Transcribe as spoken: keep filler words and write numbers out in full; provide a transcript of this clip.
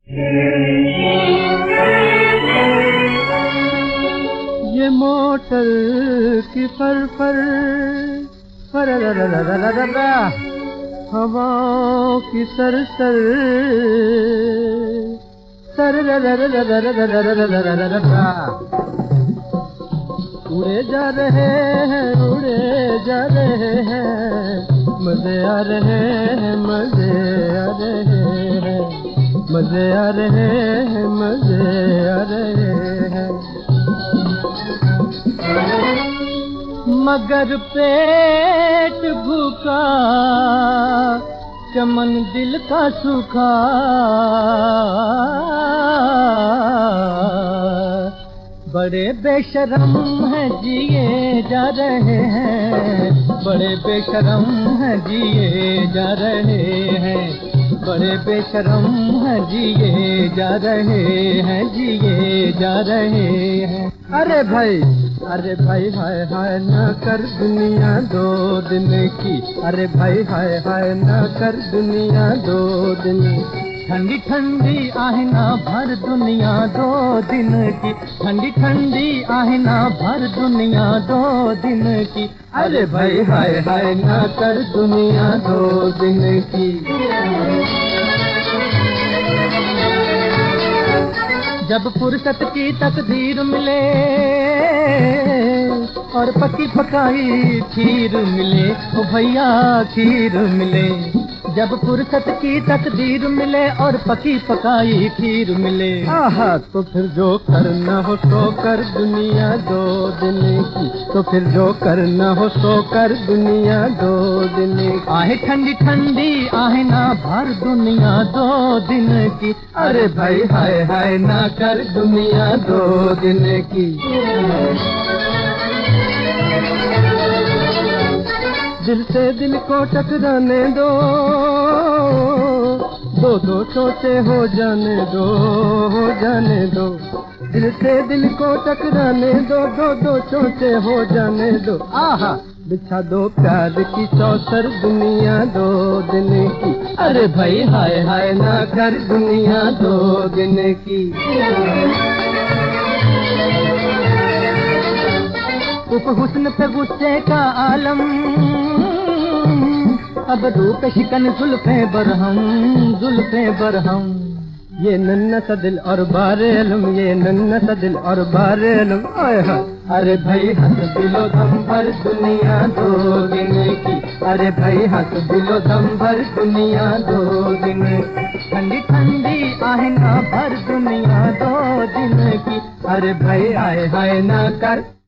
ये मोटर की फर फर फर हवाओं की सर सर सर उड़े जा रहे हैं उड़े जा रहे हैं मजे आ रहे हैं मजे आ रहे हैं मजे आ रहे हैं मजे आ रहे हैं मगर पेट भूखा चमन दिल का सूखा बड़े बेशरम हैं जिए जा रहे हैं बड़े बेशरम हैं जिए जा रहे हैं बड़े बेशरम हैं जिए जा रहे हैं जिए जा रहे हैं। अरे भाई अरे भाई हाय हाय न कर दुनिया दो दिन की अरे भाई हाय हाय न कर दुनिया दो दिन ठंडी ठंडी आहना भर दुनिया दो दिन की ठंडी ठंडी आहना भर दुनिया दो दिन की अरे भाई हाय हाय न कर दुनिया दो दिन की। जब फुर्सत की तकदीर मिले और पकी पकाई खीर मिले ओ भैया खीर मिले जब फुर्सत की तकदीर मिले और पकी पकाई खीर मिले आहा तो फिर जो करना हो सो कर दुनिया दो दिन की तो फिर जो करना हो सो कर दुनिया दो दिन की आहे ठंडी ठंडी आहे ना भर दुनिया दो दिन की अरे भाई हाय हाय ना कर दुनिया दो दिन की। दिल से दिल को टकराने दो दो दो छोटे हो जाने दो हो जाने दो दिल से दिल को टकराने दो दो दो छोटे हो जाने दो आहा बिछा दो प्यार की चौसर दुनिया दो दिन की अरे भाई हाय हाय ना कर दुनिया दो दिन की। उप हुस्न पे गुस्से का आलम अब रूप शिकन जुल्फे बरहम जुल्फे बरहम ये नन्ना सा दिल और बारेलम ये नन्ना सा दिल और बारेलम आए हाय अरे भाई हंस दिलो दम भर दुनिया दो दिन की अरे भाई हंस दिलो दम भर दुनिया दो दिन ठंडी ठंडी आहना भर दुनिया दो दिन की अरे भाई आए हाय ना कर